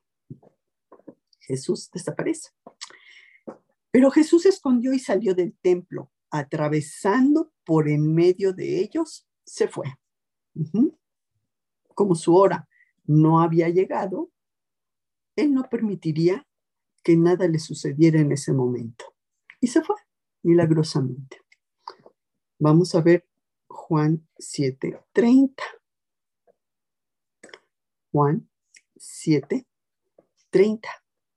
S2: Jesús desaparece. Pero Jesús se escondió y salió del templo, atravesando por en medio de ellos, se fue. Uh-huh. Como su hora no había llegado, él no permitiría que nada le sucediera en ese momento. Y se fue, milagrosamente. Vamos a ver Juan siete treinta. Juan siete treinta.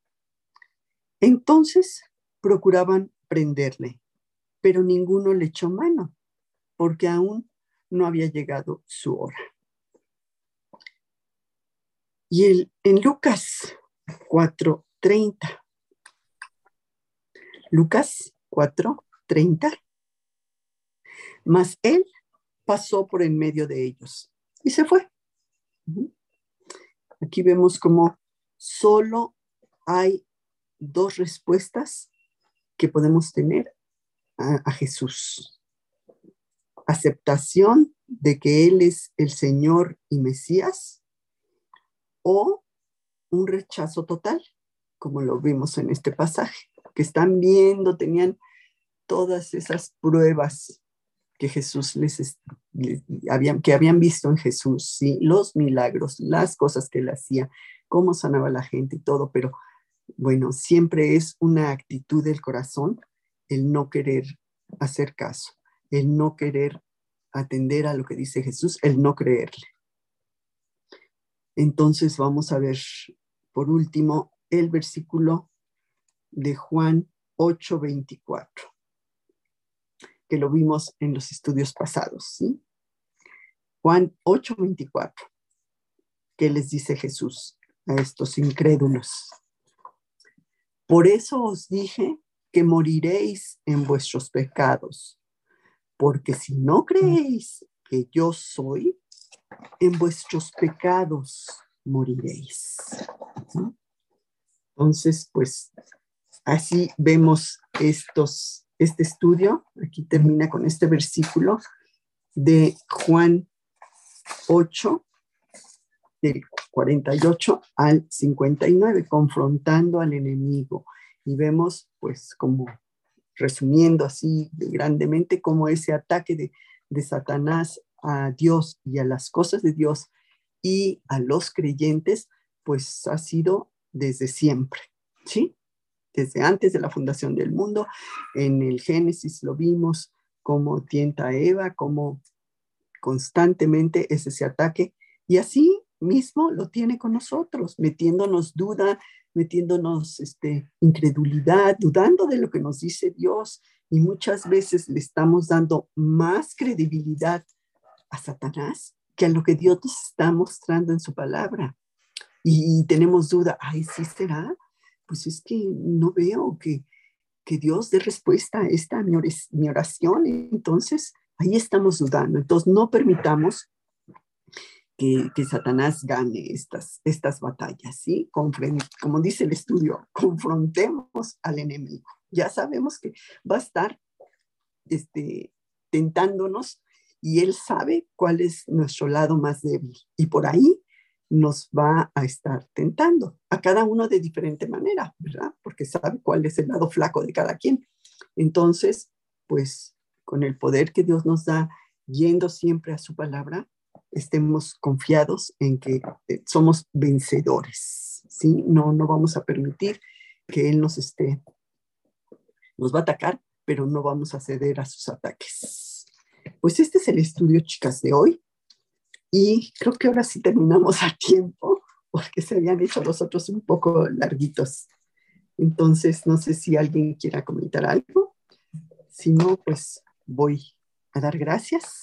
S2: Entonces procuraban prenderle, pero ninguno le echó mano, porque aún no había llegado su hora. Y el, en Lucas cuatro treinta. Lucas cuatro treinta. Mas él pasó por en medio de ellos y se fue. Aquí vemos como solo hay dos respuestas que podemos tener a, a Jesús. Aceptación de que Él es el Señor y Mesías, o un rechazo total, como lo vimos en este pasaje, que están viendo, tenían todas esas pruebas que Jesús les, les habían, que habían visto en Jesús, ¿sí? Los milagros, las cosas que él hacía, cómo sanaba a la gente y todo, pero bueno, siempre es una actitud del corazón el no querer hacer caso, el no querer atender a lo que dice Jesús, el no creerle. Entonces vamos a ver, por último, el versículo de Juan ocho veinticuatro, que lo vimos en los estudios pasados, ¿sí? Juan ocho veinticuatro, ¿qué les dice Jesús a estos incrédulos? Por eso os dije que moriréis en vuestros pecados, porque si no creéis que yo soy, en vuestros pecados moriréis. Entonces, pues, así vemos estos, este estudio. Aquí termina con este versículo de Juan ocho, del cuarenta y ocho al cincuenta y nueve, confrontando al enemigo. Y vemos, pues, como resumiendo así grandemente, como ese ataque de, de Satanás a Dios y a las cosas de Dios y a los creyentes, pues ha sido desde siempre, ¿sí? Desde antes de la fundación del mundo. En el Génesis lo vimos, cómo tienta a Eva, cómo constantemente es ese ataque, y así mismo lo tiene con nosotros, metiéndonos duda, metiéndonos este, incredulidad, dudando de lo que nos dice Dios, y muchas veces le estamos dando más credibilidad a Satanás que a lo que Dios nos está mostrando en su palabra. Y, y tenemos duda, ay, ¿sí será? Pues es que no veo que, que Dios dé respuesta a esta mi oración, entonces ahí estamos dudando. Entonces no permitamos que, que Satanás gane estas, estas batallas, ¿sí? Confren- como dice el estudio, confrontemos al enemigo. Ya sabemos que va a estar este, tentándonos, y él sabe cuál es nuestro lado más débil, y por ahí nos va a estar tentando, a cada uno de diferente manera, ¿verdad? Porque sabe cuál es el lado flaco de cada quien. Entonces, pues con el poder que Dios nos da, yendo siempre a su palabra, estemos confiados en que somos vencedores, ¿sí? No, no vamos a permitir que Él nos esté, nos va a atacar, pero no vamos a ceder a sus ataques. Pues este es el estudio, chicas, de hoy. Y creo que ahora sí terminamos a tiempo, porque se habían hecho los otros un poco larguitos. Entonces, no sé si alguien quiera comentar algo. Si no, pues voy a dar gracias.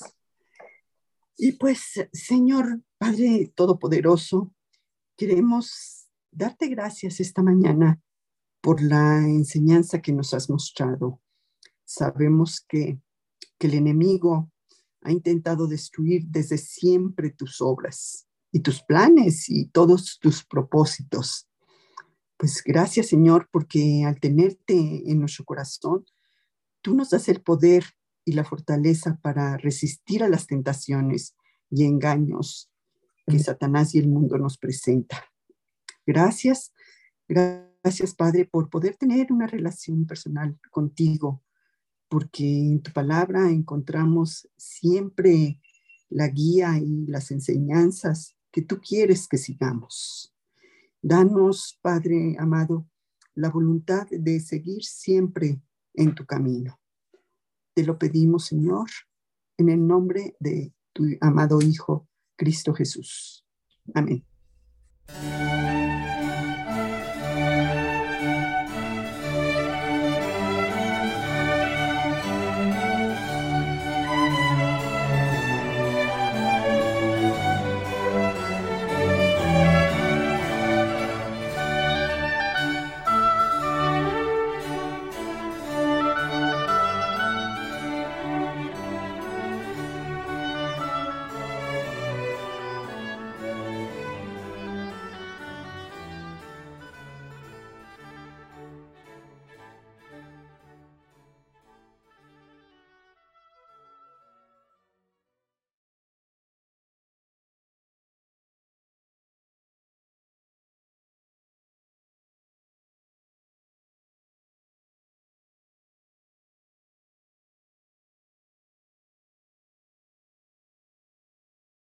S2: Y pues, Señor Padre Todopoderoso, queremos darte gracias esta mañana por la enseñanza que nos has mostrado. Sabemos que, que el enemigo ha intentado destruir desde siempre tus obras y tus planes y todos tus propósitos. Pues gracias, Señor, porque al tenerte en nuestro corazón, tú nos das el poder y la fortaleza para resistir a las tentaciones y engaños que Satanás y el mundo nos presenta. Gracias, gracias Padre, por poder tener una relación personal contigo, porque en tu palabra encontramos siempre la guía y las enseñanzas que tú quieres que sigamos. Danos, Padre amado, la voluntad de seguir siempre en tu camino. Te lo pedimos, Señor, en el nombre de tu amado Hijo, Cristo Jesús. Amén.